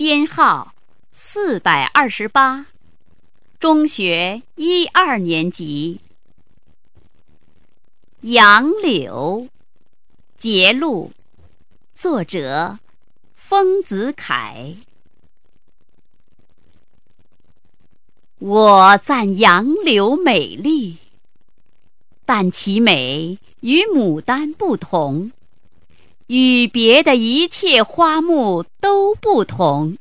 编号428，中学1、2年级。杨柳，节录，作者丰子恺。我赞杨柳美丽，但其美与牡丹不同，与别的一切花木都不同。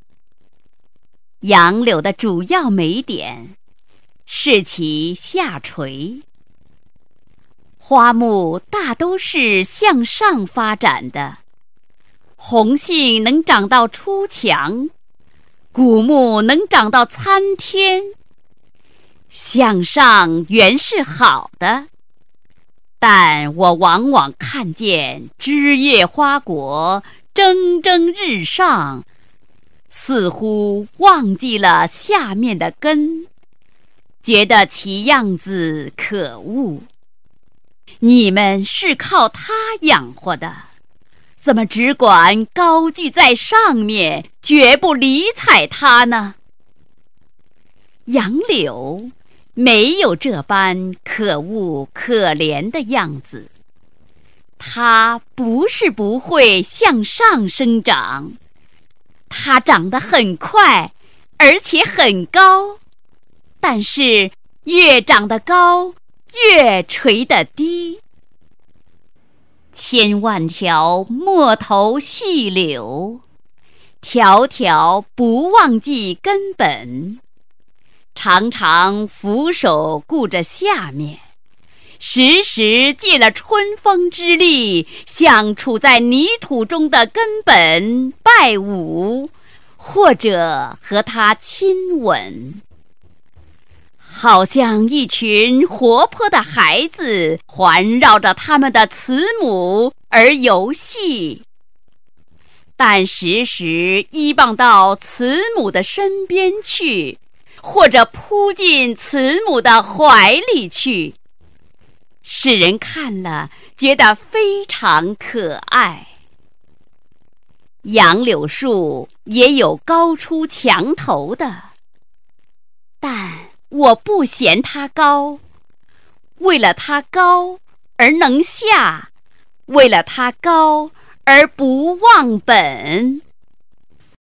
杨柳的主要美点是其下垂，花木大都是向上发展的，红杏能长到出墙，古木能长到参天。向上原是好的，但我往往看见枝叶花果蒸蒸日上，似乎忘记了下面的根，觉得其样子可恶。你们是靠它养活的，怎么只管高踞在上面，绝不理睬它呢？杨柳没有这般可恶可怜的样子，它不是不会向上生长，它长得很快，而且很高，但是越长得高，越垂得低。千万条陌头细柳，条条不忘记根本，常常俯首顾着下面，时时借了春风之力，向处在泥土中的根本拜舞，或者和它亲吻，好像一群活泼的孩子环绕着他们的慈母而游戏，但时时依傍到慈母的身边去，或者扑进慈母的怀里去，使人看了觉得非常可爱。杨柳树也有高出墙头的，但我不嫌它高，为了它高而能下，为了它高而不忘本。